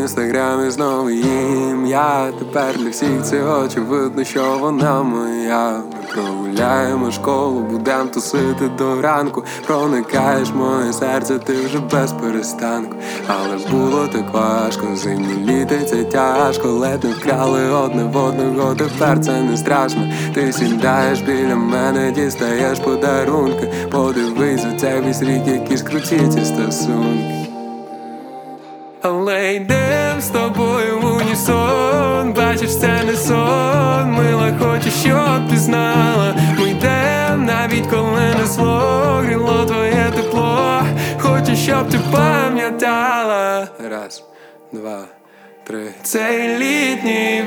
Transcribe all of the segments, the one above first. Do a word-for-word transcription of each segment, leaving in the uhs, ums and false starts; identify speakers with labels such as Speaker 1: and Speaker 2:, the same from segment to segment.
Speaker 1: інстаграмі знову ім'я. Тепер для всіх це очевидно, що вона моя. Ми прогуляємо школу, будем тусити до ранку. Проникаєш в моє серце, ти вже без перестанку. Але було так важко, зимні літи це тяжко. Ледь не вкрали одне в одного, тепер це не страшно. Ти сідаєш біля мене, дістаєш подарунки. Подивись за цей весь рік, які скруті ці стосунки. Але йдем з тобою в унісон. Бачиш, це не сон, мила, хочу, щоб ти знала. Ми йдем, навіть коли несло, гріло твоє тепло. Хочу, щоб ти пам'ятала. Раз, два, три. Цей літній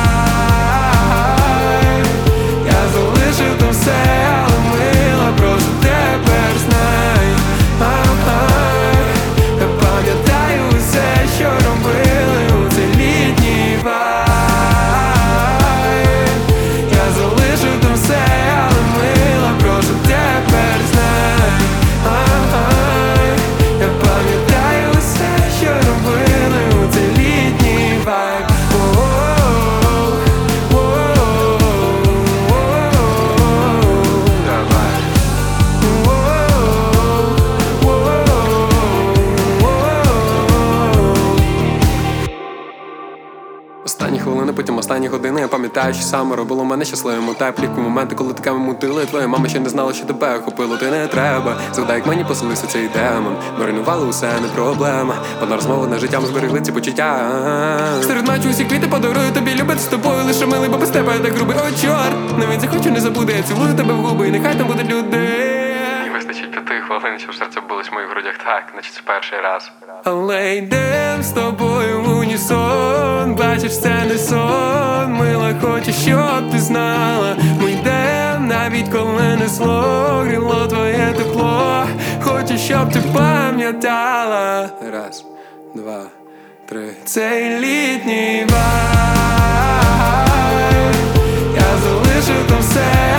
Speaker 1: вайб, я залишив там все, але мила, просто тепер знай. Я пам'ятаю усе, що робили у цей літній вайб. Я залишив там все, але мила, просто тепер знай. Я пам'ятаю усе, що робили у цей літній вайб. Останні хвилини, потім останні години. Я пам'ятаю, що саме робило мене щасливим. У теплі моменти, коли такими мутили. Твоя мама ще не знала, що тебе охопило. Ти не треба. Згадай, як мені поселився цей демон. Маринували усе, не проблема. Одна розмова на життям зберегли ці почуття. Серед матчу усі квіти подарую тобі. Любити з тобою лише милий, бо без тебе я так грубий. О, чорт, навіть захочу, не забуде. Я цілую тебе в губи, і нехай там будуть люди.
Speaker 2: Вистачить п'яти хвилин, щоб серце билось в моїх грудях так, наче це перший раз.
Speaker 1: Але йдем з тобою в унісон. Бачиш, це не сон, мила, хочу, щоб ти знала. Ми йдем, навіть коли несло, гріло твоє тепло. Хочу, щоб ти пам'ятала. Раз, два, три. Цей літній вайб, я залишив там все.